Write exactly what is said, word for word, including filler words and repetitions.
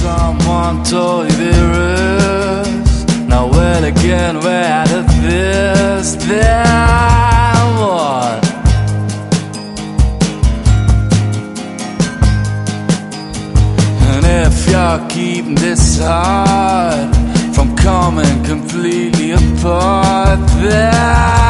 someone told you there is now well again where out of this then what? And if you're keeping this heart from coming completely apart, then